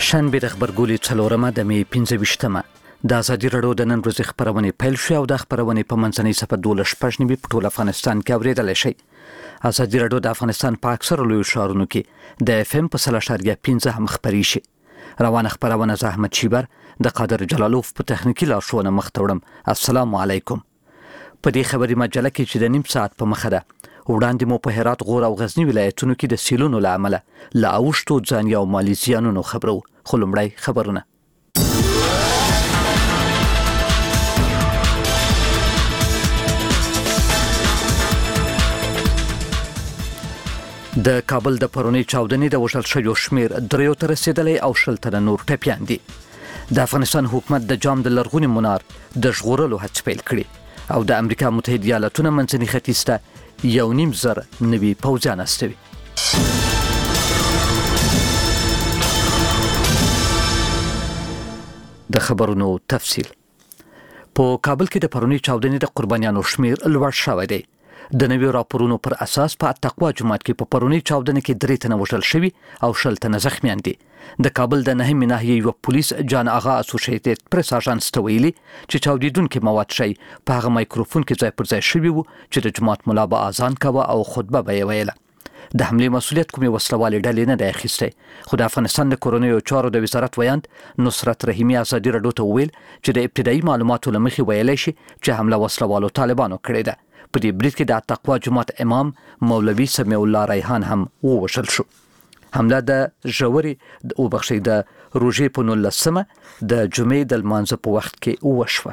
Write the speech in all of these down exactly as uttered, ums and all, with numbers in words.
شنبه د خبرګولي څلورمه د می پنځه ویشتمه د ازادي راډیو د نن ورځې خبرونه پیل شو او د خبرونه په منځنۍ صفحه دولس شپږ نیمه په ټول افغانستان کې اوریدل شي. ازادي راډیو د افغانستان په اکثره لوی ښارونو کې د اف ام په سل اشاریه پنځه هم خبري شي. روانه خبرونه زحمت شیبر د قادر جلالوف په تخنیکی لارښوونه مخ ته وړم. السلام علیکم. په دې خبري مجله کې چې د نیم ساعت په مخه ده وړاندې مو په هرات، غور او غزنی ولایتونو کې د سیلونو له امله لا اوښتو ځان یو مالي زیانونو خبرو. خو لومړی خبرونه. د کابل د پرونی چاودنې د وژل شویو شمیر دریو ته رسیدلی او شل تنه نور ټپیان دي. د افغانستان حکومت د جام د لرغوني منار د ژغورلو هڅې پیل کړي او د امریکا متحده ایالاتونو منځني ختیځ ته یو نیم زر نوي پوځیان استوي. د خبرونو تفصیل. په کابل کې د پرونی چاودنې د قربانیانو شمیر لوړ شوی دی. د نوي راپورونو پر اساس په تقوا جماعت کې په پرونی چاودنې کې درې تنه وژل شوي او شل تنه زخمیان دي. د کابل د نهمې ناحیې یو پولیس جان آغا اسوسییټډ پریس اژانس ته ویلي چې چاودیدونکو مواد شي په هغه مایکروفون کې ځای پر ځای شوی وو چې د جماعت ملا به اذان کاوه او خطبه به یې ویله. د حملې مسؤلیت کومې وسلوالې ډلې نه دی اخیستی. خو د افغانستان د کورنیو چارو د وزارت ویاند نصرت رحیمي ازادي راډیو ته وویل چې د ابتدایي معلوماتو له مخې ویلی شي چې حمله وسلوالو طالبانو کړې ده. په دې برید کې د تقوا جماعت امام مولوي سمیع الله ریحان هم ووژل شو. حمله د ژورې او بخښي د روژې په نولسمه د جمعې د لمانځه په وخت کې وشوه.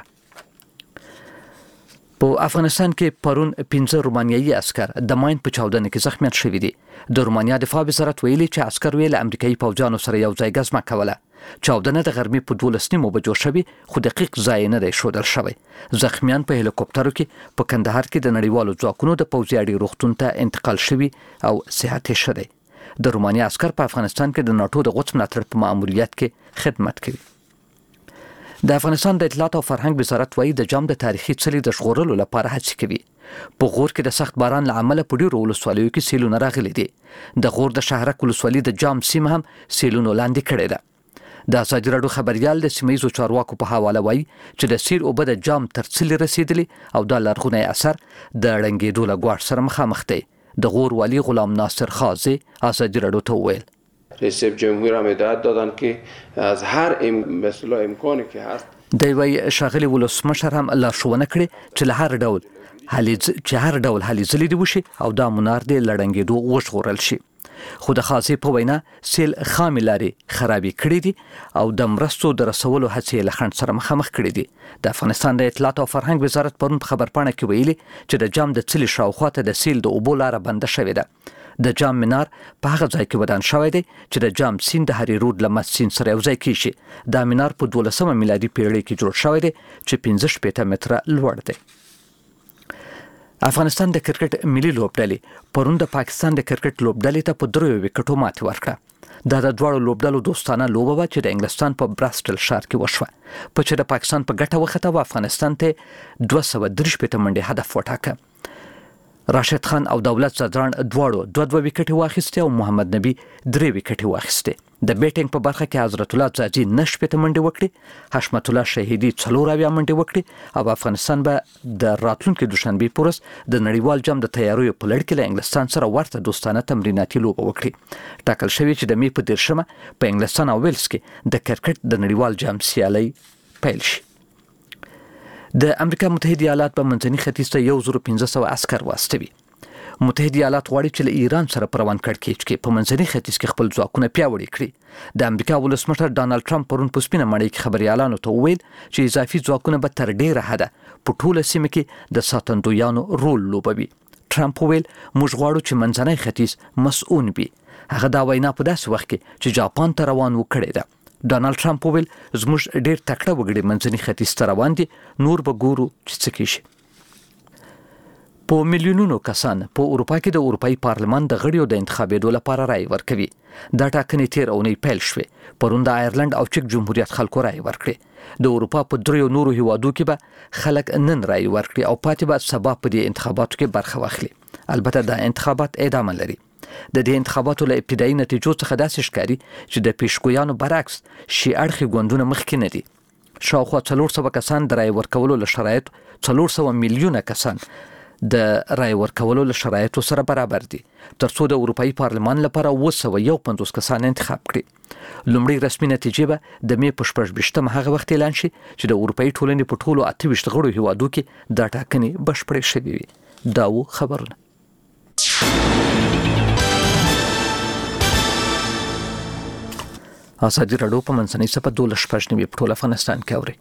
په افغانستان کې پرون پنځه رومانیایي عسكر د ماین په چاودنه کې زخمیان شوي دي. د رومانیا دفاع وزارت ویلي چې عسكر ویل امریکایي پوځیانو سره یو ځای ګزمه کوله. چاودنه د غرمې په دولس نیمو بجو شوي خو دقیق ځای نه دی ښودل شوی. زخمیان په هلیکوپټرو کې په کندهار کې د نړیوالو ځواکونو د پوځي اډې روغتون ته انتقال شوي او صحت یې ښه دی. د رومانیا عسكر په افغانستان کې د ناتو د غوڅ ملاتړ په ماموریت کې خدمت کوي. د افغانستان د اطلاعات او فرهنګ وزارت وايي د جام د تاریخي څلي د ژغورلو لپاره هڅې کوي. په غور کې د سخت باران له امله په ډیرو ولسوالیو کې سیلونه راغلي دي. د غور د شهرک ولسوالي د جام سیمه هم سیلونو لاندې کړې ده. د ازادي راډیو خبريال د سیمایي چارواکو په حواله وایي چې د سیل اوبه د جام تر څلي رسیدلی او د لرغونی اثر د رنګېدو له ګواښ سره مخامخ دی. د غور والی غلام ناصر خازي ازادي راډیو ته وویل رئیس جمهور هم هدایت دادن که از هر ام مثلا امکانی که هست دی وی شاغلی ولسمشر هم لارښوونه کړې چې له هر ډول هلې چې هر ډول هلې ځلې دی وشي او دا منار دی لړنګېدو وژغورل شي. خو د خاصې په وینا سیل خامې لارې خرابې کړې دي او د مرستو د رسولو هڅې له خنډ سره مخامخ کړې دي. د افغانستان د اطلاعات او فرهنګ وزارت پرون په خبرپاڼه کې ویلي چې د جام د څلي شاوخوا ته د سیل د اوبو لاره بنده شوې ده. د جام منار په هغه ځای کې ودان شوی دی چې د جام سیند د هری رود له مست سیند سره یو ځای کیږي. دا منار په دولسمه میلادي پیړۍ کې جوړ شوی دی چې پنځه شپېته متره لوړ دی. افغانستان د کرکټ ملي لوبډلې پرون د پاکستان د کرکټ لوبډلې ته په دریو وکټو ماتې ورکړه. دا د دواړو لوبډلو دوستانه لوبه وه چې د انګلستان په براسټل ښار کې وشوه. په چې د پاکستان په ګټه وخته و افغانستان ته دوه سوه درې شپېته منډې هدف وټاکه. راشد خان او دولت زدران دواړو دوه دوه وکټې واخیستې او محمد نبی درې وکټې واخیستې. د بیټینګ په برخه کې حضرت الله زاجي نه شپېته منډې وکړې، حشمت الله شهیدي څلور اویا منډې وکړې او افغانستان به د راتلونکي دوشنبې په ورځ د نړیوال جام د تیاریو په لړ کې له انګلستان سره ورته دوستانه تمریناتي لوبه وکړي. ټاکل شوی چې د می په دیرشمه په انګلستان او ویلز کې د کرکټ د نړیوال جام سیالي پیل شي. د امریکا متحده ایالات په منځني ختیځ ته یو زر پنځه سوه عسكر واستوي. متحده ایالات غواړي چې له ایران سره په روان کړکېچ کې په منځني ختیځ کې خپل ځواکونه پیاوړي کړي. د امریکا ولسمشر ډانلډ ټرمپ پرون په سپینه مړۍ کې خبريالانو ته وویل چې اضافي ځواکونه به تر ډیره حده په ټوله سیمه کې د ساتندویانو رول لوبوي. ټرمپ وویل موږ غواړو چې منځنی ختیځ مسؤون وي. هغه دا وینا په داسې وخت کې چې جاپان ته روان و کړې ده. ډانلډ ټرمپ وویل زموږ ډیر تکړه وګړي منځني ختیځ ته روان دي، نور به ګورو چې څه کیږي. په میلیونونو کسان په اروپا کې د اروپאי پارلمان د غړیو د انتخابېدو لپاره رای ورکوي. دا ټاکنې تیر اونۍ پیل شوې. پرون د آیرلند او چک جمهوریت خلکو رای ورکړي. د اروپا په دریو نورو هیوادو کې به خلک نن رای ورکړي او پاتې به سبا په دې انتخاباتو کې برخه واخلي. البته دا انتخابات ادامه لري. د دې انتخاباتو له ابتدایي نتیجو څخه داسې ښکاري چې د پیشګویانو برعکس شي اړخي ګوندونه مخکې نه دي. شاوخوا څلور سوه کسان د رای ورکولو له شرایط څلور سوه میلیونه کسان د رای ورکولو له شرایطو سره برابر دي ترڅو د اروپאי پارلمان لپاره اوه سوه یو پنځوس کسان انتخاب کړي. لومړی رسمي نتیجې به د می په شپږ ویشتمه هغه وخت اعلان شي چې د اروپאי ټولنې په ټولو اته ویشت غړو هیوادو کې دا ټاکنې بشپړې شوې وي. دا و خبرونه. ازادي راډیو په منځنۍ صفحه دولس شپږ نیمې په ټول افغانستان کې اوري.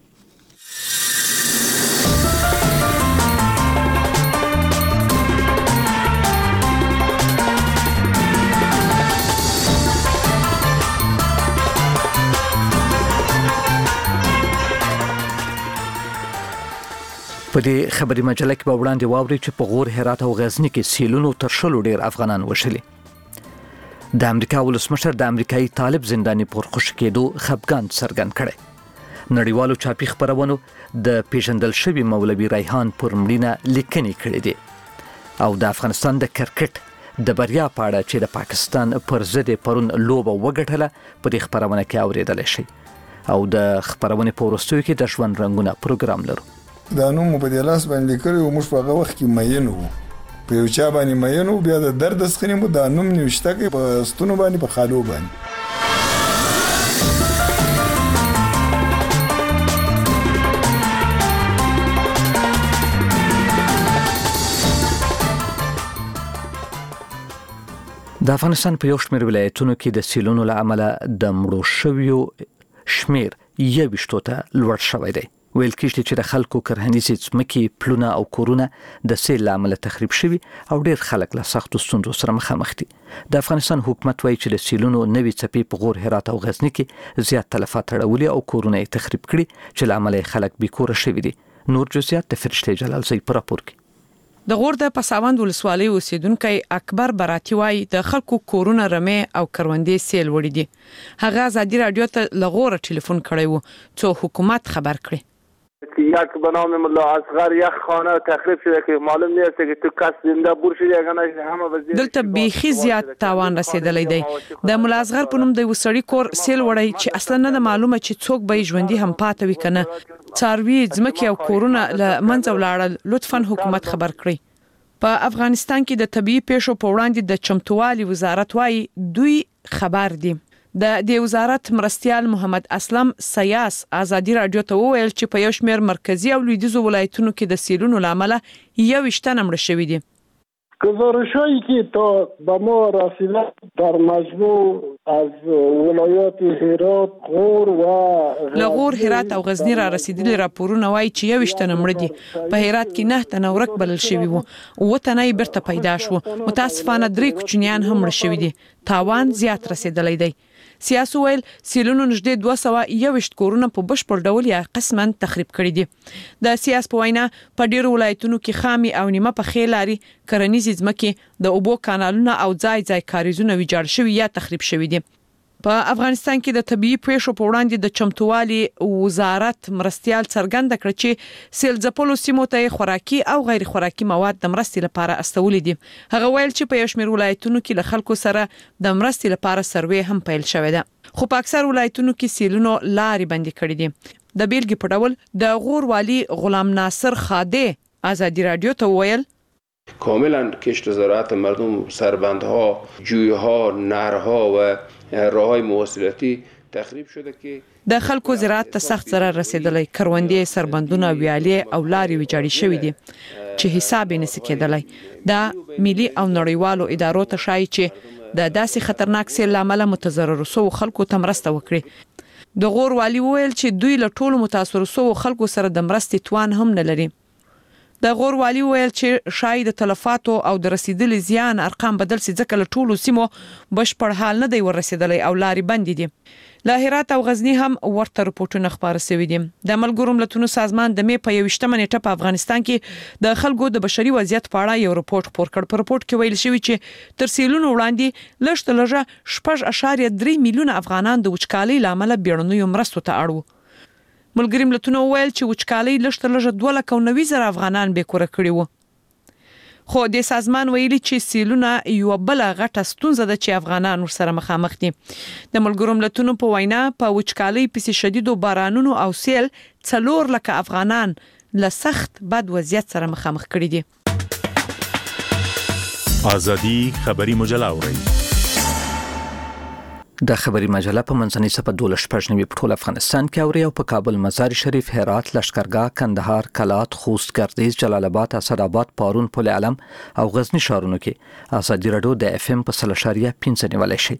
په دې خبري مجله کې به وړاندې واوري چې په غور، هرات او غزني کې سیلونو تر شلو ډیر افغانان وشلي. د امریکا ولسمشر د امریکایي طالب زنداني پرخوش کېدو خفګان څرګند کړي. نړیوالو چاپي خبرونو د پیژندل شوی مولوي ریحان پر مړینه لیکنې کړې دي او د افغانستان د کرکټ د بریا په اړه چې د پاکستان پر ضد پرون لوبه وګټله په دې خبرونه کې اوریدل شي او د خبرونې په وروستیو کې د ژوند رنګونه پروګرام لرو. دا نوم په دې لاس باندې کړی او موږ په هغه وخت کې مین وو، په یو چا باندې مین وو، بیا د درد سخنې مو دا نوم نوشته کې په ستونو باندې په خالو باندې. د افغانستان په یو شمېر ولایتونو کې د سیلونو له امله د مړو شویو شمېر یوویشتو ته لوړ شوی دی. ویل کېږي چې د خلکو کرهنیزې ځمکې، پلونه او کورونه د سیل له امله تخریب شوي او ډېر خلک له سختو ستونزو سره مخامخ دي. د افغانستان حکومت وایي چې د سیلونو نوې څپې په غور، هرات او غزني کې زیات تلفات اړولي او کورونه یې تخریب کړي چې له امله خلک بیکوره شوي دي. نور جزئیات د فرشته جلال زئی په راپور کې. د غور د پساوند ولسوالۍ اوسیدونکو اکبر براتی وایي د خلکو کورونه رمې او کروندې سیل وړي دي. هغه ازادي رادیو ته لغور ټلیفون کړی وو چې حکومت خبر کړي. یک به نام ملا اصغر یک خانه تخریب شده که معلوم نیست که تو کس زنده بور شده یا نه. همه وضعیت دلته بیخي زیات تاوان رسیدلی دی. د ملا اصغر په نوم د وسړی کور سیل وړي چې اصلا نه معلومه چې څوک به ژوندۍ هم پاتې وي کنه. څاروي ځمکې او کورونه له منځه ولاړل. لطفا حکومت خبر کړي. په افغانستان کې د طبيعي پیښو په وړاندې د چمتووالي وزارت وايي دوی خبر دي. د دې وزارت مرستيال محمد اسلم سیاس ازادي رادیو ته وویل چې په یو شمېر مرکزی او لویدیځو ولایتونو کې د سیلونو لامل یو وشتنه مړ شوی دي. گزارش‌هایی که تا به ما رسیده در مجموع از ولایات هرات، غور و لغور، هرات او غزنی را رسیدلي راپورونه وایي چې یو وشتنه مړ دي. په هرات کې نه تنه ورک بلل شوی وو او تنه بیرته پیدا شو. متاسفانه درې کوچنیان هم مړ شوی دي. تاوان زیات رسیدلی دی. سیاسي ویل سیلونو نږدې دوه سوه یوویشت کورونه په بشپړ ډول یا قسماً تخریب کړي دي. د سیاس په وینا په ډیرو ولایتونو کې خامي او نیمه پخې لاري، کرنیزې ځمکې، د اوبو کانالونه او ځای ځای کاریزونه ویجاړ شوي یا تخریب شوي دي. په افغانستان کې د طبيعي پیښو په وړاندې د چمتووالي وزارت مرستيال څرګنده کړ چې سیل ځپلو سیمو ته خوراکي او غیر خوراکي مواد د مرستې لپاره استولې دي. هغه ویل چې په یو شمېر ولایتونو کې له خلکو سره د مرستې لپاره سروې هم پیل شوې ده، خو په اکثر ولایتونو کې سیلونو لارې بندي کړې دي. د بیلګې په ډول د غور والی غلام ناصر خاده ازادي رادیو ته ویل کاملا کشت زراعت مردم، سربندها، جویها، نهرها و راههای مواصلاتی تخریب شده که د خلکو زراعت ته سخت ضرر رسیدلی. کروندې، سربندونه، ویالې او لارې ویجاړې شوې دي چې حساب یې نشي کېدلی. دا ملي او نړیوالو ادارو ته شایي چې د داسې خطرناک سیل لامل متضرر سو خلکو ته مرسته وکړي. د غور والی ویل چې دوی له ټولو متاثر سو خلکو سره د مرستې توان هم نه لري. د غور والی ویل چې شاید د تلفاتو او د رسیدلي زیان ارقام بدل سي ځکه له ټولو سیمو بشپړ حال نه دی ورسېدلی او لارې بندې دي. له هرات او غزنی هم ورته رپورټونه خبر شوي دي. د ملګرو ملتونو سازمان د می په یوشتمه نیټه په افغانستان کې د خلکو د بشري وضعیت په اړه یو رپورټ خپور کړ. په رپورټ کې ویل شوی چې تر سیلونو وړاندې لږ تر لږه شپږ اعشاریه درې میلیونه افغانان د وچکالۍ لامل بیړنیو مرستو ته اړ وو. ملګري ملتونو ویل چې وچکالۍ لږ تر لږه دوه لکه او نوي زره افغانان بیکوره کړي وو. خو د سازمان ویلي چې سیلونه یو بل غټه ستونزه ده چې افغانان ورسره مخامخ دي. د ملګرو ملتونو په وینا په وچکالۍ پسې شدیدو بارانونو او سیل څلور لکه افغانان له سخت بد وضعیت سره مخامخ کړي دي. ازادي خبري مجله اوري. د خبري مجله په منځنۍ صفحه دولس شپږ نوي په ټول افغانستان کې اوري او په کابل، مزار شریف، هرات، لشکرګاه، کندهار، کلات، خوست، ګردیز، جلال آباد، اسداباد، پارون، پل علم او غزنی ښارونو کې ازادي رادیو د اف ام په سل اشاریه پنځه نیولای شي.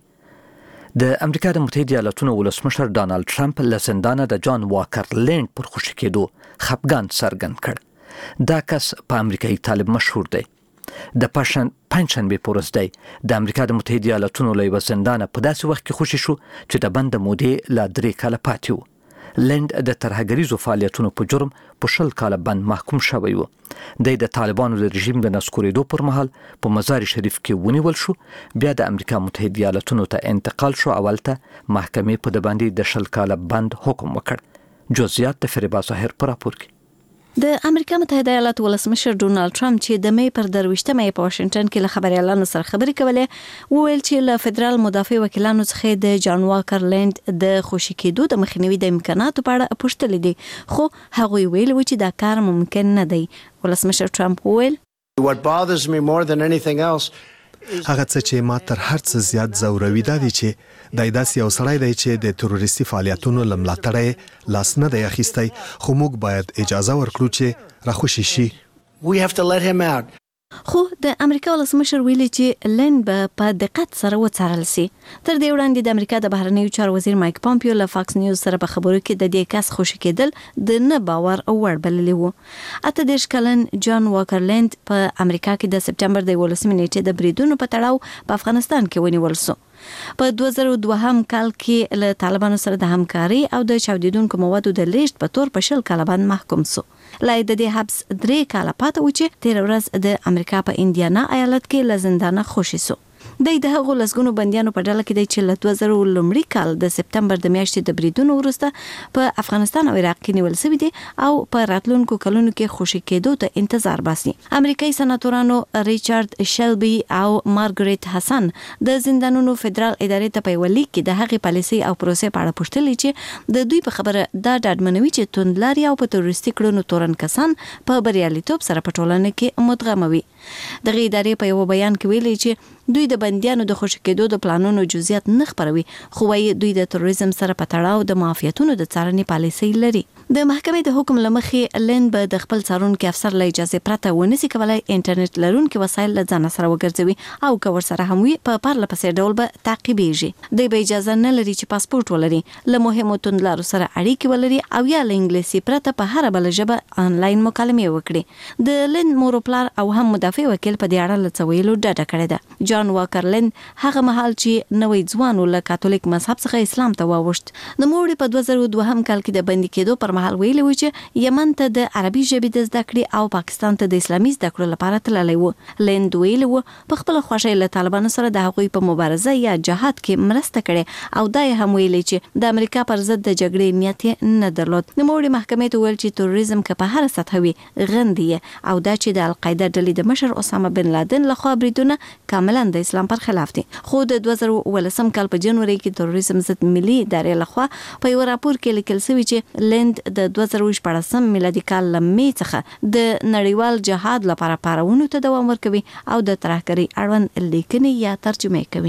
د امریکا د متحده ایالاتونو ولسمشر ډانلډ ټرمپ له زندانه د جان واکر لینډ پر خوشي کېدو خپګان څرګند کړ. دا کس په امریکایي طالب مشهور دی. د پښن پنځشنبه په ورځ دی د امریکا د متحده ایالاتونو له یو زندانه په داسې وخت کې خوشي شو چې د بند مودې لا درې کاله پاتې وو. لینډ د ترهګریزو فعالیتونو په جرم په شل کاله بند محکوم شوی وو. د طالبانو د رژیم د نسکورېدو پر مهال په مزار شریف کې ونیول شو، بیا د امریکا متحده ایالاتونو ته انتقال شو. اول ته محکمې په د باندې د شل کاله بند حکم وکړ. جزئیات د فریبا ظاهر پر راپور کې. د امریکا متحده ایالات ولسمشر ډونالد ټرمپ چې د می پر درويشتمه په واشنگټن کې له خبريالانو سره خبرې کولې، وویل چې له فدرال مدافع وکیلانو څخه د جان واکر لینډ د خوشي کېدو د مخنیوي د امکاناتو په اړه پوښتنه دي، خو هغه ویل چې دا کار ممکن نه دی. ولسمشر ټرمپ وویل What bothers me more than anything else هغه څه چې ما تر هر څه زیات زوروي دا دی چې د داسې یو سړی دی چې د تروریستي فعالیتونو لملاتړ لاس نه دی اخیستی، خو موږ باید اجازه ورکړو چې راخوشي شي. We have to let him out. خو د امریکا ولسمشر ویلي چې لینډ به په دقت سره وڅارل شي. تر دې وړاندې د امریکا د بهرنیو چارو وزیر مایک پامپیو له فاکس نیوز سره په خبرو کې د دې کس خوشي کېدل د نه باور او وړ بللی وو. اته دېرش کلن جان واکر لینډ په امریکا کې د سپټمبر د ولسمې نیټې د بریدونو په تړاو په افغانستان کې ونیول شو. په دوه زره دوه هم کال کې له طالبانو سره د همکاري او د چاودیدونکو موادو د لیږد په تور په شل کاله باندې محکوم شو. لای د دې حبس درې کاله پاتې و چې تیر ورځ د امریکا په انډیانا ایالت کې له زندانه خوشي شو. د دې هغو لسګونو بنديانو په ډله کې دی چې له دوه زره لومړي کال د سپټمبر د میاشتې د بریدونو وروسته په افغانستان او عراق کې نیول شوی دي او په راتلونکو کلونو کې خوشي کېدو ته انتظار باسي. امریکایي سناتورانو ریچارډ شلبي او مارګریټ حسن د زندانونو فدرال ادارې ته په ولیک کې د هغې پالیسي او پروسې په اړه پوښتنه چې د دوی په خبره دا ډاډمنوي چې توندلاري او په تروریستي کړنو تورن کسان په بریالیتوب سره په ټولنه کې مدغموي. دغه ادارې په یو بیان کې ویلي چې دوی د بنديانو د خوشي کېدو د پلانونو جزئیات نه خبروي، خو وايي دوی د تروریزم سره په تړاو د معافیتونو د څارنې پالیسي لري. د محکمې د حکم لمخې لین به د خپل څارونکو افسر له اجازه پرته ونسي کولای انټرنیټ لرونکي وسایل له ځان سره وګرځوي او کور سره هم وي په پرله پسې ډول به تعقیبېږي. دوی به اجازه نه لري چې پاسپورت ولري، له مهمو توندلارو سره اړیکې ولري او یا له انګلیسي پرته په هر بل ژبه آنلاین مکالمې وکړي. د لین موروپلار او هم مدافع وکیل په دې اړه لڅویلو ډاډه کړی ده. جان واکر لینډ هغه مهال چې نوې ځوان له کاتولیک مذهب څخه اسلام ته واوښت، د موړي په دوه زره دوه هم کال کې د بندي کېدو پر مهال ویلي و چې یمن ته د عربي ژبې د زده کړې او پاکستان ته د اسلامي زده کړو لپاره تللی و. لینډ ویلي و په خپل خوښۍ له طالبانو سره د هغوی په مبارزه یا جهاد کې مرسته کړې او دا هم ویلي چې د امریکا پر ضد د جګړې نیت نه درلود. د موړي محکمې ته ویل چې تروریزم که په هر سطح وي غندي او دا چې د القاعده ډلې د مشر اسامه بن لادن لخوا بریدونه کاملا د اسلام پر خلاف دي. خو د دوه زره ولسم کال په جنوري کې تروریزم ضد ملي ادارې لخوا په یو راپور کې لیکل شوی چې لینډ د دوه زره شپږم میلادي کال لمې څخه د نړیوال جهاد لپاره پارونو ته دوام ورکوي او د ترهګرۍ اړوند لیکنې یا ترجمه کوي.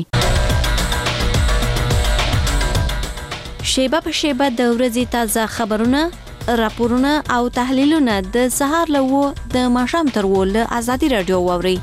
شیبه په شیبه د ورځې تازه خبرونه، راپورونه او تحلیلونه د سهار له و د ماښام تر و له ازادي رادیو واوري.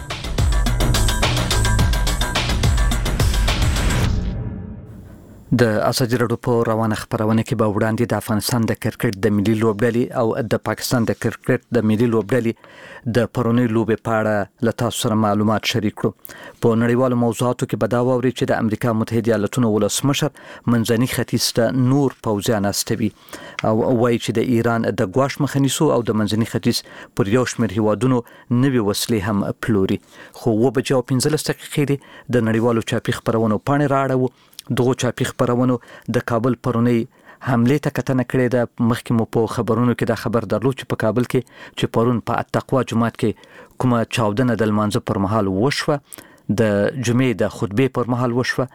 د ازادي رادیو په روانه خبرونه کې به وړاندې د افغانستان د کرکټ د ملي لوبډلې او د پاکستان د کرکټ د ملي لوبډلې د پرونی لوبې په اړه له تاسو سره معلومات شریک کړو. په نړیوالو موضوعاتو کې به دا واوري چې د امریکا متحده ایالاتونو ولسمشر منځني ختیځ ته نور پوځیان استوي او وایي چې د ایران د ګواښ مخه نیسو او د منځني ختیځ پر یو شمېر هیوادونو نوې وسلې هم پلوري. خو و بجو پنځلس دقیقې د نړیوالو چاپی خبرونو پاڼې راړو. دغه چاپی خبرونو د کابل پرونی حمله ته کتنه کړې ده. مخکې مو په خبرونو کې دا خبر درلود چې په کابل کې چې پرون په تقوا جماعت کې کومه چاودنه د لمانځه پر مهال وشوه د جمعې د خطبه پر مهال وشوه.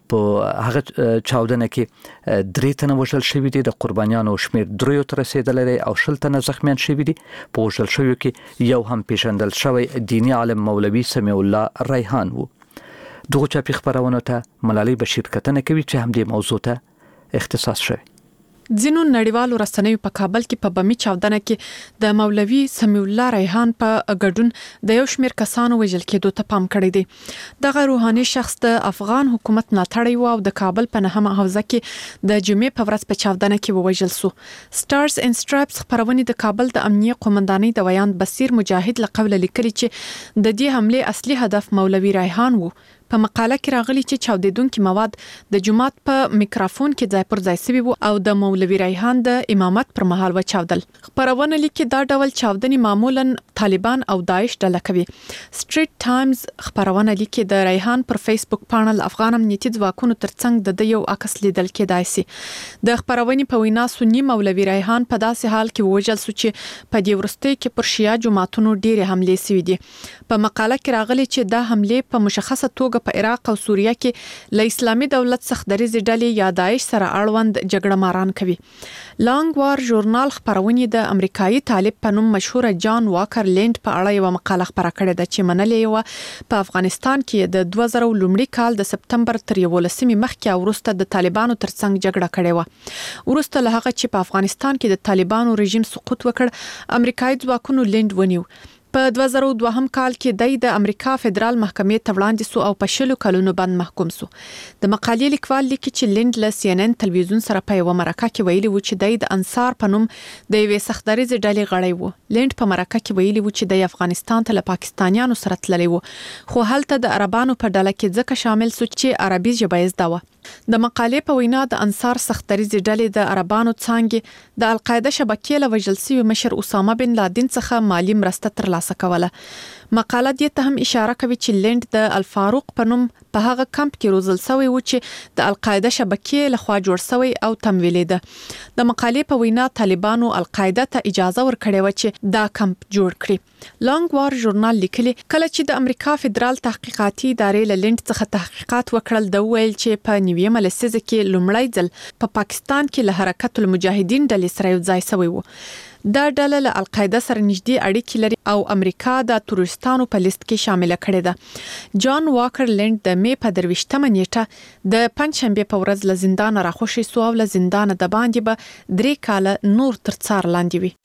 په هغه چاودنه کې درې تنه وژل شوي دي، د قربانیانو شمیر دریو ته رسیدلی او شل تنه زخمیان شوي دي. په وژل شویو کې یو هم پیژندل شوی دینی عالم مولوي سمیع الله ریحان وو. دغه چاپی خبرونه ته ملالۍ بشیر کتنه کوي چې هم دې موضوع ته اختصاص شوی. ځینو نړیوالو رسنیو په کابل کې په بمی چاودنه کې د مولوي سمیع الله ریحان په ګډون د یو شمېر کسانو وژل کېدو ته پام کړی دی. دغه روحاني شخص د افغان حکومت ملاتړی و او د کابل په نهمه حوزه کې د جمعې په ورځ په چاودنه کې ووژل سو. سټارز ان سټرایپس خبرونه د کابل د امنیه قومندانۍ د ویان بصیر مجاهد لقبل لیکلي چې د دې حمله اصلي هدف مولوي ریحان وو. په مقاله کې راغلي چې چاودیدونکو مواد د جماعت په میکروفون کې ځای پر ځای سوي وو او د مولوي ریحان د امامت پر مهال و چاودل. خبرونه لیکي دا ډول چاودنې معمولا طالبان او داعش ډله کوي. سټریټ ټایمز خبرونه لیکي د ریحان پر فیسبوک پاڼل افغان امنیتي ځواکونو ترڅنګ د یو عکس لیدل کېدای شي. د خبرونې په وینا سنی مولوي ریحان په داسې حال کې وژل شو چې په دې ورسته کې پر شیعه جماعتونو ډېرې حملې شوې دي. په مقاله کې راغلي چې دا حملې په مشخصه توګه په عراق او سوریه کې له اسلامي دولت څخه دریزي ډلې یا داعش سره اړوند جګړه ماران کوي. لانګ وار ژورنال خبرونه د امریکایي طالب په نوم مشهور جان واکر لینډ په اړه یو مقاله خبره کړې ده چې منلې و په افغانستان کې د دوه زره لومړي کال د سپتمبر تر یولسمې مخکې وروسته د طالبانو ترڅنګ جګړه کړې و. وروسته له هغه چې په افغانستان کې د طالبانو رژیم سقوط وکړ، امریکایي ځواکونو لینډ ونیو. په دوه زره دوه کال کې د امریکا فدرال محکمې ته وړاندې سو او په شلو کلونو باندې محکوم سو. د مقالې لیکوال لیکي چې لینډ له سی ان ان تلویزیون سره په یو مرکه کې ویلي و چې د انصار په نوم د یوې سختدریزې ډلې غړی و. لینډ په مرکه کې ویلي و چې د افغانستان ته له پاکستانیانو سره تللی و، خو هلته د عربانو په ډله کې ځکه شامل سو چې عربي ژبه یې زده وه. د مقالې په وینا د انصار سختدریزې ډلې د عربانو څانګې د القاعده شبکې له وژل شوي مشر اسامه بن لادن څخه مالی مرسته ترلاسه کوله. مقاله دې ته هم اشاره کوي چې لینډ د الفاروق په نوم په هغه کمپ کې روزل شوی و چې د القاعده شبکې لخوا جوړ شوی او تمویلې ده. د مقالې په وینا طالبانو القاعده ته اجازه ورکړې و چې دا کمپ جوړ کړي. لانګ وار ژورنال لیکلي کله چې د امریکا فدرال تحقیقاتي ادارې له لینډ څخه تحقیقات وکړل، د ویل چې په نیویمه لسیزه کې لومړی ځل په پا پاکستان کې له حرکت المجاهدین ډلې سره یو ځای شوی و. دا ډله له القاعده سره نږدې اړیکې لري او امریکا د تروریستانو په لیست کې شامل کړي ده. جان واکر لینډ د می په درویشتمه نیټه د پنځشنبه په ورځ له زندان راخوشي سو او له زندان د باندې به درې کاله نور تر څار لاندې وي.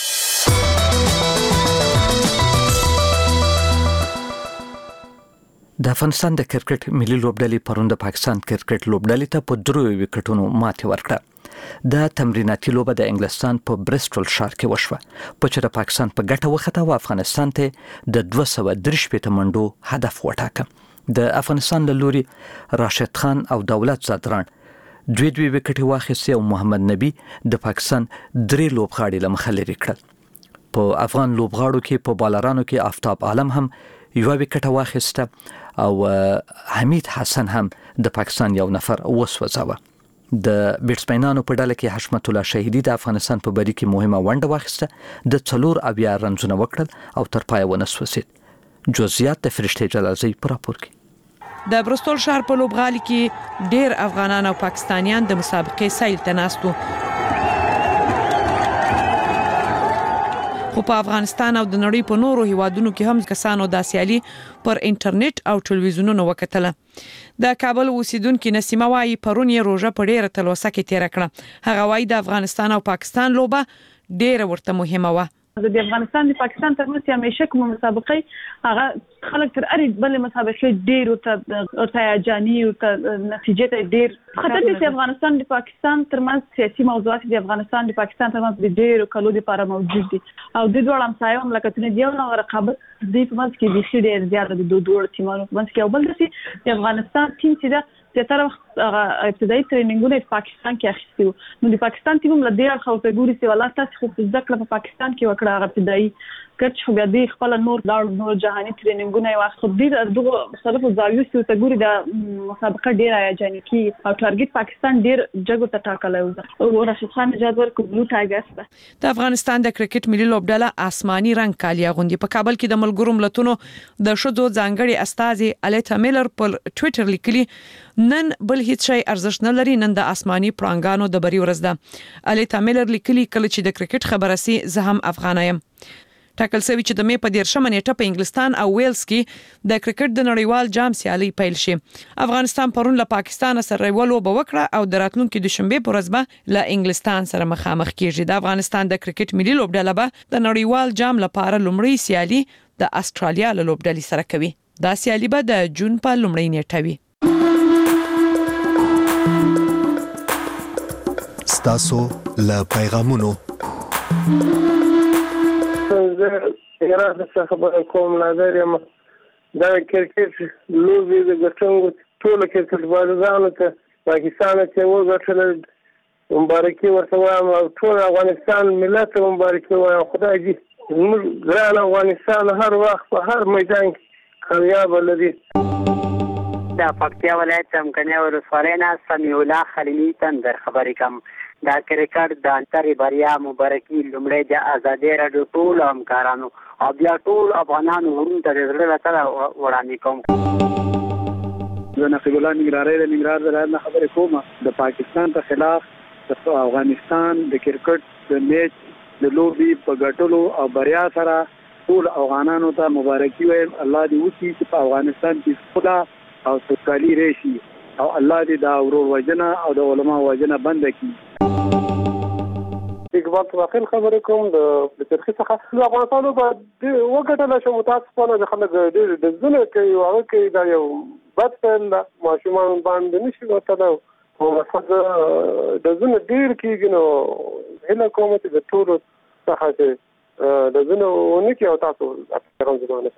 د افغانستان د کرکټ ملي لوبډلې پرون د پاکستان کرکټ لوبډلې ته په درو وکټونو ماتې ورکړه. د تمریناتي لوبه د انګلستان په برسټل ښار کې وشوه، په چې د پاکستان په ګټه وخته او افغانستان ته د دوه سوه درې شپېته منډو هدف وټاکه. د افغانستان له لوري راشد خان او دولت زادران دوی دوی وکټې واخیستې او محمد نبی د پاکستان درې لوبغاړي له مخه لرې کړل. په افغان لوبغاړو کې په بالرانو کې آفتاب عالم هم یو وکټه واخیسته او حمید حسن هم د پاکستان یو نفر وسوځاوه. د بیټسمنانو په ډله کې حشمت الله شهیدی د افغانستان په بری کې مهمه ونډه واخیسته، د څلور اویا رنزونه وکړل او تر پایه ونه سوځید. جزئیات د فرشته جلالزی پر راپور کې. د برسټل ښار په لوبغالي کې ډېر افغانان او پاکستانیان د مسابقې سیل ته ناستو، خو په افغانستان او د نړۍ په نورو هیوادونو کې هم کسانو د سیالي پر انټرنیټ او ټلویزیونونو وکتله. د کابل اوسیدونکو نسیمه وايي پرون یې روزه په ډیره تلوسه کې تیر کړه. هغه وايي د افغانستان او پاکستان لوبه ډیره ورته مهمه و. د افغانستان د پاکستان ترمنځ همیشه کوم مسابقه هغه خلک تر اړ بل مسابقه ډیر او تهاجاني او نتیجه ډیر خطر دي. افغانستان د پاکستان ترمنځ سیاسي موضوعات د افغانستان د پاکستان ترمنځ د ډیر کلو لپاره موجود دي او د دوه همسایه مملکتونو دی نو رقابت د په منځ کې د ډیر زیات د دوه ټیمونو په منځ کې او بل د افغانستان ټیم چې د تر هغه ابتدایي ټریننګونه په پاکستان کې اخیستي نو د پاکستان ټیم له دې اړخه ته ګوري چې والله تاسو خو ځکه په پاکستان کې وکړه هغه ابتدایي کچ خو بیا د خپل نور لاړ نور جهاني ټریننګونه یو خو دې دغه مختلفو زاویو ته ګوري د مسابقه ډیر هیجاني کی او ټارګټ پاکستان ډیر جګو ته ټاکلی و او راشد خان نژاد ورکو بلو ټایګرز د افغانستان د کرکټ ملي لوبډله آسماني رنگ کالي اغوندي په کابل کې د ملګرو ملتونو د شذو ځانګړي استاذي الیتا میلر په ټوئیټر لیکلي نن بل هیڅ شی ارزښت نه لري نن د آسماني پړانګانو د بری ورځ ده الیتا میلر لیکلي کله چې د کرکټ خبره سي زه هم افغان یم ټاکل شوی چې د می په دیرشمه نیټه په انګلستان او ویلز کې د کرکټ د نړیوال جام سیالي پیل شي افغانستان پرون له پاکستان سره ولو به وکړه او د راتلونکو د شنبه پر ورځ به له انګلستان سره مخامخ کیږي د افغانستان د کرکټ ملي لوبډله به د نړیوال جام لپاره لومړی سیالي د استرالیا له لوبډلې سره کوي دا سیالي به د جون په لومړۍ نیټه وي ستاسو له پیغامونو ایران څخه خبره کوم نظر یم دا کرکټ لوبي د ګټونکو ټول کرکټ بازانو ته پاکستان ته وګټل مبارکي ورته وایم او ټول افغانستان ملت مبارکي وایم خدای دې موږ ګران افغانستان هر وخت په هر میدان کې کامیاب لري د پکتیا ولایت څمکنیو ولسوالۍ نه سمیع الله خلیلي تندر خبرې کوم دا کرکټ د انتري بریا مبارکي لومړی د ازادي راډیو ټول همکارانو او بیا ټول افغانانو ورونته د زړه له تله وړاندې کوم زه نقیب الله ننګرهاري د ننګرهار ولایت نه خبرې کوم د پاکستان په خلاف د افغانستان د کرکټ د میچ د لوبي په ګټلو او بریا سره ټول افغانانو ته مبارکي وایم الله دې وکړي چې په افغانستان کې خدا او سوکالي راشي او الله دې دا ورور وجنه او د علماء وجنه بند کړي اقبال تواخیل خبرې کوم د ترخیص څخه د افغانستان په وګټل شو متاسفانه د خلک ډېر د ځنه کوي او هغه کې دا یو بد فعل ده ماشومان باندې نشي وتلی او مثلا د ځنه ډېر کېږي نو هیله کوم چې د ټولو څخه چې د ځنه ونه کړي او تاسو احترام زمانه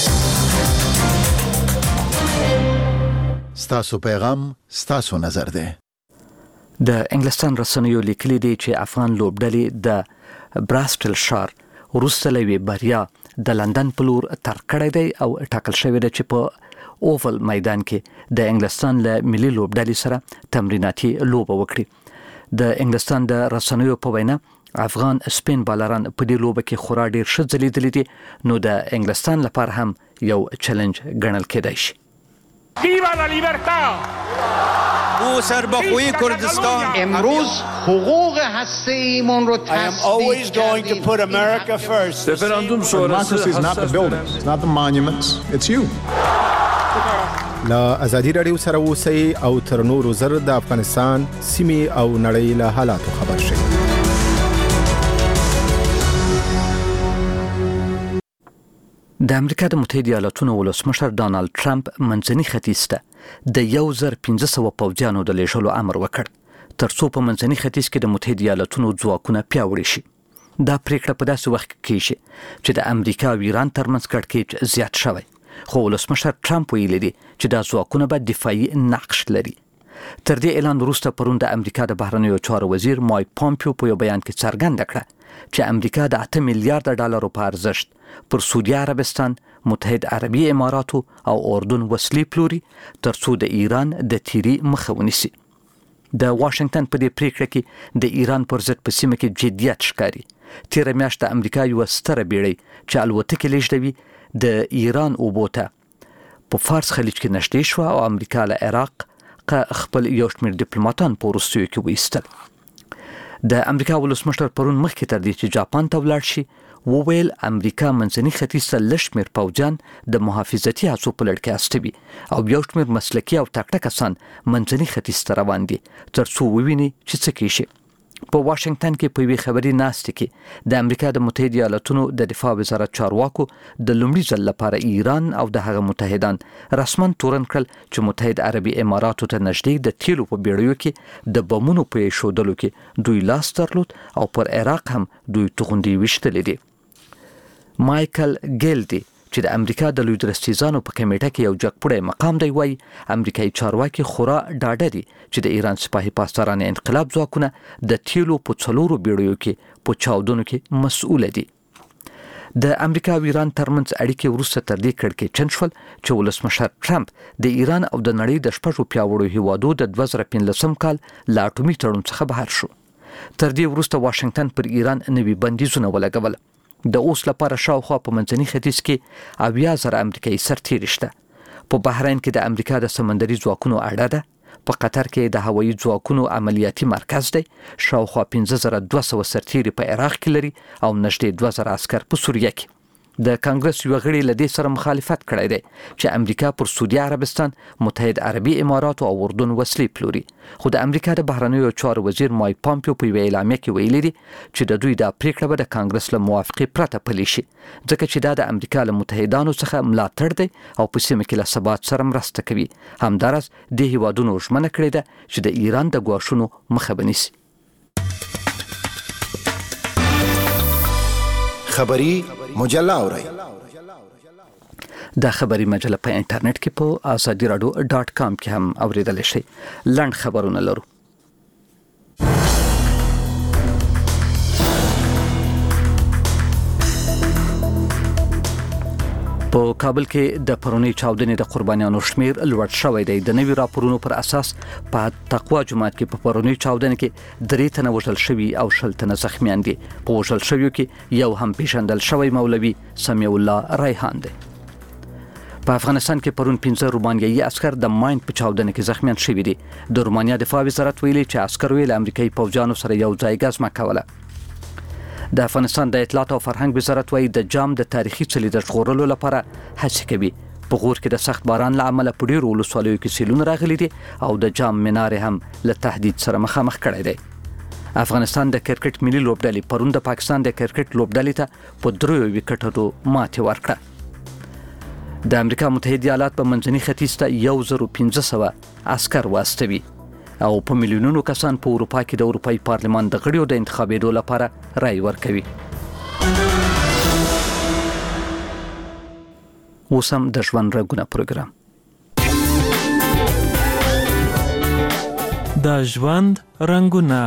ستاسو پیغام ستاسو نظر دی د انګلستان رسنیو لیکلي دي چې افغان لوبډلې د براسټل شار وروسته لوي بریا د لندن په لور تر کړی دی او ټاکل شوی دی چې په اوول میدان کې د انګلستان له ملي لوبډلې سره تمریناتي لوبه وکړي د انګلستان د رسنیو په وینا افغان سپین بالران په دې لوبه کې خورا ډیر ښه ځلیدلي دي نو د انګلستان لپاره هم یو چیلنج ګڼل کېدای شي ویوا لا لیبرتاد او سربخوی کردستان امروز حقوق هسته ایمون رو تصدیق کردیم رفراندوم شورای is not the buildings, it's not the monuments, it's you. لا ازادي رادیو سره اوسئ او تر نورو زر د افغانستان سیمې او نړۍ له حالاتو خبر شئ. د امریکا د متحده ایالاتونو ولسمشر ډانلډ ټرمپ منځني ختیځ ته د یو زر پنځه سوه پوځیانو د لیږلو امر وکړ ترڅو په منځني ختیځ کې د متحده ایالاتونو ځواکونه پیاوړي شي. دا پریکړه په داسې وخت کې کیږي چې د امریکا او ایران ترمنځ کړکېچ زیات شوی خو ولسمشر ټرمپ ویلي دي چې دا ځواکونه به دفاعي نقش لري. تر دې اعلان وروسته پرون د امریکا د بهرنیو چارو وزیر مایک پامپیو په یو بیان کې څرګنده کړه چې امریکا د اته میلیارډ ډالرو په ارزښت پر سعودي عربستان، متحد عربي اماراتو او اردن وسلې پلوري ترڅو د ایران د تیری مخه ونیسي. د واشنگټن په دې پریکړه کې د ایران پر ضد په سیمه کې جدیت ښکاري. تیر میاشت د امریکا یو ستره بیړۍ چې الوتکې لیږدوي د ایران اوبو ته په فارس خلیج کې نشټې شوه او امریکا له عراق خپل یو شمېر ډیپلوماټان په وروستیو کې وایستل. د امریکا ولسمشر پرون مخکې تر دې چې جاپان ته ولاړ شي وویل امریکا منځني ختیځ ته لږ شمېر پوځیان د محافظتي هڅو په لړ کې استوي او یو شمېر مسلکي او تکړه کسان منځني ختیځ ته روان دي ترڅو وویني چې څه کیږي. په واشنگټن کې په یوې خبري ناستې کې د امریکا د متحده ایالاتونو د دفاع وزارت چارواکو د لومړي ځل لپاره ایران او د هغه متحدان رسماً تورن کړل چې متحد عربي اماراتو ته نږدې د تیلو په بیړیو کې د بمونو په ایښودلو کې دوی لاس درلود او پر عراق هم دوی توغندي ویشتلې دي. مایکل ګیلډي چې د امریکا د لوی درستیزانو په کمیټه کې یو جګپوړی مقام دی وایي امریکایي چارواکي خورا ډاډه دي چې د ایران سپاهي پاسداران انقلاب ځواکونه د تیلو په څلورو بیړیو کې په چاودنو کې مسؤل دي. د امریکا او ایران ترمنځ اړیکې وروسته تر دې کړکېچن شول چې ولسمشر ټرمپ د ایران او د نړۍ د شپږو پیاوړو هیوادو د دوه زره پنځلسم کال له اټومي تړون څخه بهر شو. تر دې وروسته واشنگټن پر ایران نوي بندیزونه ولګول. د اوس لپاره شاوخوا په منځني ختیځ کې اویا زره امریکایي سرتیري شته. په بحرین کې د امریکا د سمندري ځواکونو اډه ده. په قطر کې د هوایي ځواکونو عملیاتي مرکز دی. شاوخوا پنځه زره دوه سوه سرتیري په عراق کې لري او نږدې دوه زره عسکر په سوریه کې. د کانګرس یو غړي له دې سره مخالفت کړی دی چې امریکا پر سعودي عربستان، متحد عربي امارات او اردن وسلې پلوري. خو د امریکا د بهرنیو چارو وزیر مایک پامپیو په یوه اعلامیه کې ویلي دي چې د دوی دا پریکړه به د کانګرس له موافقې پرته پلي شي، ځکه چې دا د امریکا له متحدانو څخه ملاتړ دی او په سیمه کې له ثبات سره مرسته کوي. همدارس د هیوادونو ژمنه کړې ده چې د ایران د ګواښونو مخه به نیسي. خبری مجله اورئ. دا خبری مجله په انټرنیټ کې په ازادي رادیو ډاټ کام کې هم اوریدل شي. لنډ خبرونه لرو. په کابل کې د پرونی چاودنې د قربانیانو شمیر لوړ شوی دی. د نوي راپورونو پر اساس په تقوا جماعت کې په پرونی چاودنې کې درې تنه وژل شوي او شل تنه زخمیان دي. په وژل شویو کې یو هم پیژندل شوی مولوي سمیع الله ریحان دی. په افغانستان کې پرون پنځه رومانیایي عسكر د ماین په چاودنه کې زخمیان شوي دي. د رومانیا دفاع وزارت ویلي چې عسكر ویل امریکایي پوځیانو سره یو ځای غزمه کوله. د افغانستان د اطلاعات او فرهنګ وزارت وایي د جام د تاریخي څلي د ژغورلو لپاره هڅې کوي. په غور کې د سخت باران له امله په ډیرو ولسوالیو کې سیلونه راغلي دي او د جام منار هم له تهدید سره مخامخ کړی دی. افغانستان د کرکټ ملي لوبډلې پرون د پاکستان د کرکټ لوبډلې ته په دریو وکټونو ماتې ورکړه. د امریکا متحده ایالات په منځني ختیځ ته یو زر پنځه سوه عسكر واستوي او په میلیونونو کسان په اروپا کې د اروپאי پارلمان د غړیو د انتخابېدو لپاره رای ورکوي. اوس هم د ژوند رنګونه پروګرام. د ژوند رنګونه.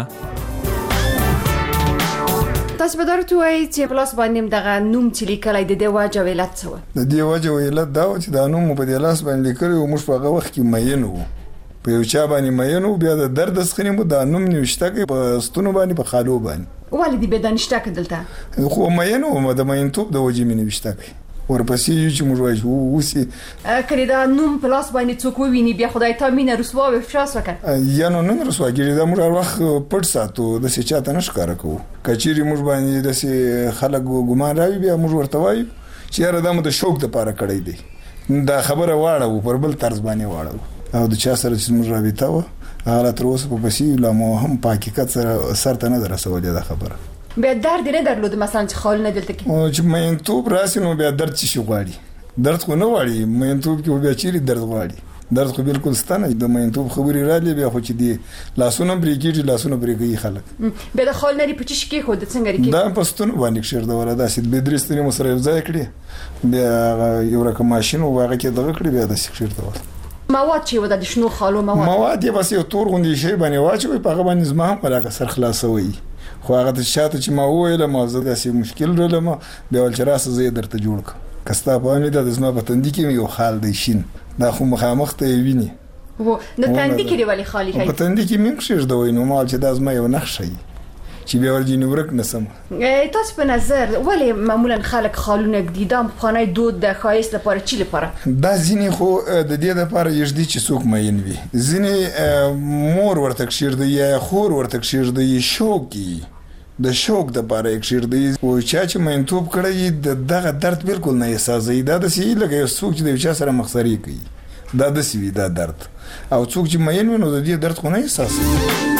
تاسو به درته وایي چې پلاس باندې دغه نوم چې لیکلای د دې واجب علت څه و؟ د دې واجب علت دا و چې دا نوم په دې لاس باندې لیکلو موږ په هغه وخت کې مین وو. په یو چا باندې مینو بیا د درد سخنی مو د نوم نوشته کې په ستونو باندې په خالو باندې والدي به دانشته کدلته خو مینو مو د مینتوب د وجې مې نوشته کې ورپسې چې موږ وایو وسی کړي دا نوم پلاس باندې څوک ویني بیا خدای ته مینه رسوا و افشاس وکړه یا نو نن رسوا کېږي دا موږ هر وخت پټ ساتو د څه چاته نشکاره کوو کچيري موږ باندې د څه خلک ګمان راوي بیا موږ ورته وایو چې یاره دا مو د شوق د پاره کړی دی دا خبره واړه پر بل طرز باندې واړه او د چا سره چې موږ رابطه و هغه تر اوسه په پسې لا مو هم په حقیقت سره سر ته نه درسولې دا خبره بیا درد نه درلود مثلا چې خال نه دلته کې او چې مینتوب راسي نو بیا درد شي غواړي درد خو نه غواړي مینتوب کې بیا چیرې درد غواړي درد خو بالکل ستنه د مینتوب خبري را لې بیا خو چې دی لاسونه پرې کېږي لاسونه پرې کوي خلک بیا د خال نه پچش کې خو د څنګه کې دا پستون باندې شر دا ولا داسې به درستنی مو سره ځای کړی بیا یو رقم ماشين او هغه کې دغه کړی بیا د شر دا مواد چې ودا د شنو خالو مواد مواد یې بس یو تور غوندي شی باندې واچوي په هغه باندې زما هم راغه سر خلاصوي خو هغه ته شاته چې ما ویل ما زه داسې مشکل رلم بیا ول چې راسه زه درته جوړ ک کستا په امید د زما په تندې کې یو خال دی شین دا خو مخامخ ته ویني و د تندې کې ولی خالي کوي په تندې کې مې ښه دوی نو مال چې د زما یو نقشه چې بیا ورجی نورک نسم تاسو په نظر ولی معمولا خلک خالونه جديده خانه دود د خایس لپاره چی لپاره دا ځینې خو د دې لپاره یږدي چې څوک مین وي ځینې مور ورته کشیر دی یا خور ورته کشیر دی شوقي د شوق د لپاره کشیر دی او چا چې مینتوب کړی د دغه درد بالکل نه احساسوي دا د سی لګي څوک چې د چا سره مخسري کوي دا د سی دا درد او څوک چې مین وي نو د دې درد خو نه احساسوي.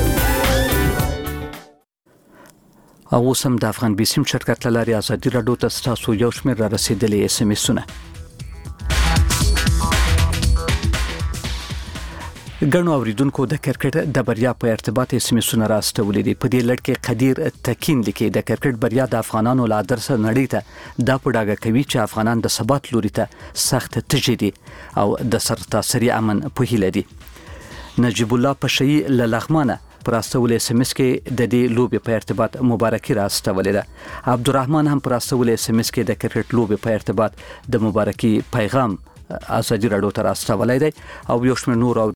او سم د افغان بیسیم شرکت لاري ازادي رادیو ته تاسو یو شمېر را رسیدلې اس ام اسونه ګڼو اوریدونکو د کرکټ د بریا په ارتباط سمسونه راستولې دي. په دې لړ کې قدیر تکین لیکي د کرکټ بریا د افغانانو لا درس نړۍ ته دا پډاګه کوي چې افغانان د ثبات لوري ته سخت تجدي او د سرتاسري امن په هیله دي. نجیب الله پشي له لغمانه پر استول اس ام اس کې د دې لوبې په ارتباط مبارکي راستولې ده. عبدالرحمن هم پر استول اس ام اس کې د کرکټ لوبې په ارتباط د مبارکي پیغام ازادي راډیو ته راستولې ده او یو شمېر نور